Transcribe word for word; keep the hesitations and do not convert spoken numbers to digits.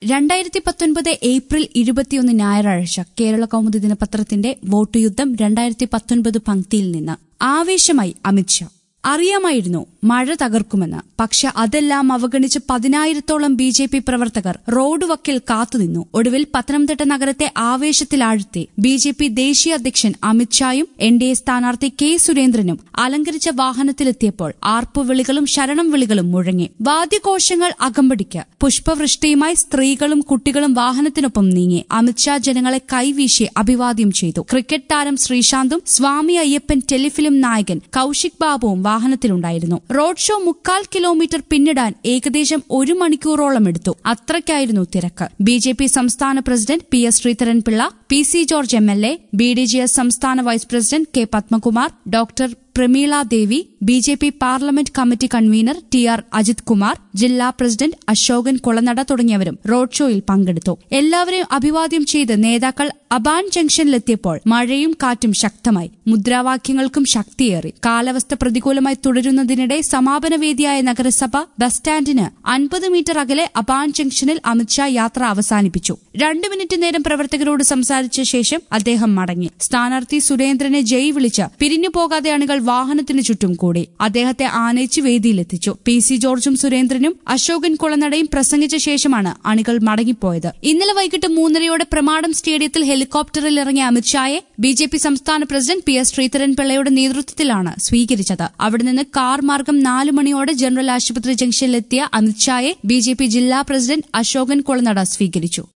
രണ്ടായിരത്തി പത്തൊൻപത് ഏപ്രിൽ ഇരുപത്തിയൊന്ന് ഞായറാഴ്ച കേരള കൗമുദി ദിനപത്രത്തിന്റെ വോട്ട് യുദ്ധം രണ്ടായിരത്തി പത്തൊൻപത് പങ്ക്തിയിൽ നിന്ന്. ആവേശമായി അമിത്ഷാ. അറിയാമായിരുന്നു മഴ തകർക്കുമെന്ന്. പക്ഷെ അതെല്ലാം അവഗണിച്ച് പതിനായിരത്തോളം ബി ജെ പി പ്രവർത്തകർ റോഡ് വക്കിൽ കാത്തുനിന്നു. ഒടുവിൽ പത്തനംതിട്ട നഗരത്തെ ആവേശത്തിലാഴ്ത്തി ബി ജെ പി ദേശീയ അധ്യക്ഷൻ അമിത്ഷായും എൻ ഡി എ സ്ഥാനാർത്ഥി കെ സുരേന്ദ്രനും അലങ്കരിച്ച വാഹനത്തിലെത്തിയപ്പോൾ ആർപ്പുവിളികളും ശരണം വിളികളും മുഴങ്ങി. വാദ്യഘോഷങ്ങൾ അകമ്പടിക്ക്. പുഷ്പവൃഷ്ടിയുമായി സ്ത്രീകളും കുട്ടികളും വാഹനത്തിനൊപ്പം നീങ്ങി. അമിത്ഷാ ജനങ്ങളെ കൈവീശി അഭിവാദ്യം ചെയ്തു. ക്രിക്കറ്റ് താരം ശ്രീശാന്തും സ്വാമി അയ്യപ്പൻ ടെലിഫിലിം നായകൻ കൌശിക് ബാബുവും വാഹനത്തിലുണ്ടായിരുന്നു. റോഡ് ഷോ മുക്കാൽ കിലോമീറ്റർ പിന്നിടാൻ ഏകദേശം ഒരു മണിക്കൂറോളം എടുത്തു. അത്രയ്ക്കായിരുന്നു തിരക്ക്. ബി ജെ പി സംസ്ഥാന president P S Sreedharan Pillai, P C George M L A, B D J S സംസ്ഥാന vice president K Padmakumar, doctor Prameela Devi, B J P parliament committee convener T R Ajith Kumar, ജില്ലാ പ്രസിഡന്റ് അശോകൻ കുളനട തുടങ്ങിയവരും റോഡ് ഷോയിൽ പങ്കെടുത്തു. എല്ലാവരെയും അഭിവാദ്യം ചെയ്ത് നേതാക്കൾ അബാൻ ജംഗ്ഷനിലെത്തിയപ്പോൾ മഴയും കാറ്റും ശക്തമായി. മുദ്രാവാക്യങ്ങൾക്കും ശക്തിയേറി. കാലാവസ്ഥ പ്രതികൂലമായി തുടരുന്നതിനിടെ സമാപനവേദിയായ നഗരസഭ ബസ് സ്റ്റാൻഡിന് അൻപത് മീറ്റർ അകലെ അബാൻ ജംഗ്ഷനിൽ അമിത്ഷാ യാത്ര അവസാനിപ്പിച്ചു. രണ്ടു മിനിറ്റ് നേരം പ്രവർത്തകരോട് സംസാരിച്ച ശേഷം അദ്ദേഹം മടങ്ങി. സ്ഥാനാർത്ഥി സുരേന്ദ്രനെ ജയ് വിളിച്ച് പിരിഞ്ഞു പോകാതെ അണികൾ വാഹനത്തിനു ചുറ്റും കൂടി. അദ്ദേഹത്തെ ആനയിച്ച് വേദിയിലെത്തിച്ചു. പി സി ജോർജും സുരേന്ദ്രനും അശോകൻ കുളനടയും പ്രസംഗിച്ച ശേഷമാണ് അണികൾ മടങ്ങിപ്പോയത്. ഇന്നലെ വൈകിട്ട് മൂന്നരയോടെ പ്രമാടം സ്റ്റേഡിയത്തിൽ ഹെലികോപ്റ്ററിൽ ഇറങ്ങിയ അമിത്ഷായെ ബി ജെ പി സംസ്ഥാന പ്രസിഡന്റ് പി എസ് ശ്രീധരൻപിള്ളയുടെ നേതൃത്വത്തിലാണ് സ്വീകരിച്ചത്. അവിടെ നിന്ന് കാർ മാർഗം നാലു മണിയോടെ ജനറൽ ആശുപത്രി ജംഗ്ഷനിലെത്തിയ അമിത്ഷായെ ബി ജെ പി ജില്ലാ പ്രസിഡന്റ് അശോകൻ കുളനട സ്വീകരിച്ചു.